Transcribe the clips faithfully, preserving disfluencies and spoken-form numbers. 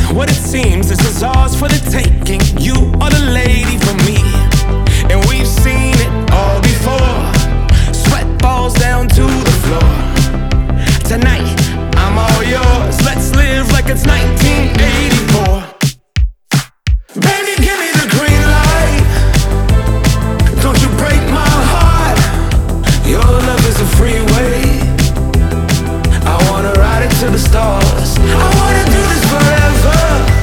what it seems, this is ours for the taking. You are the lady for me, and we've seen it all before. Sweat falls down to the floor. Tonight, I'm all yours. Let's live like it's nineteen eighty-four. Baby, give me the green light. Don't you break my heart. Your love is a freeway. I wanna ride it to the stars. I wanna do this forever.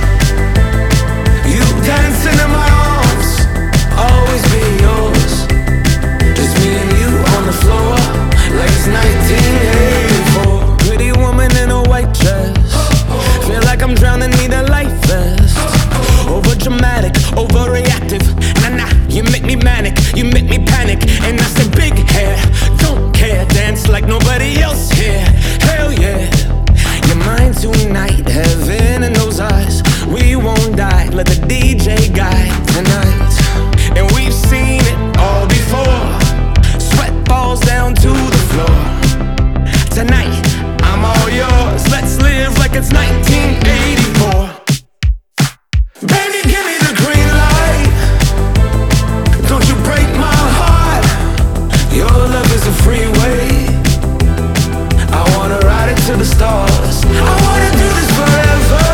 You dancing in my arms, always be yours. Just me and you on the floor, like it's nineteen eighty-four. Pretty woman in a white dress, feel like I'm drowning, need a life vest. Over dramatic, overreactive. Nah nah, you make me manic, you make me panic. And I said big hair, don't care. Dance like nobody else here. Hell yeah, you're mine tonight. Heaven in those eyes, we won't die. Let the D J guide tonight. And we've seen it all before. Sweat falls down to the floor. Tonight, I'm all yours. Let's live like it's nineteen eighty-four. Baby, give me the green light. Don't you break my heart. Your love is a freeway. I wanna ride it to the stars. I wanna do this forever.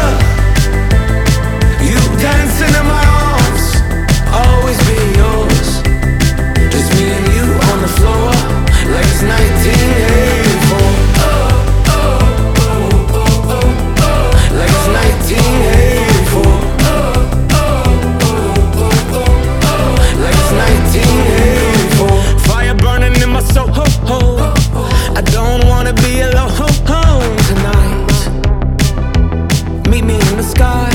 You dancing in my arms, always be yours. Just me and you on the floor, like it's nineteen eighty-four. Oh, oh, oh, oh, oh, oh. Like it's nineteen eighty-four. Oh, oh, oh, oh, oh, oh. Like it's nineteen eighty-four. Fire burning in my soul. I don't wanna be alone tonight. Meet me in the sky.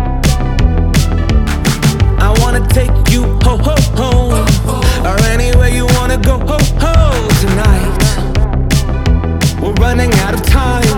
I wanna take you home, or anywhere you wanna go tonight. We're running out of time.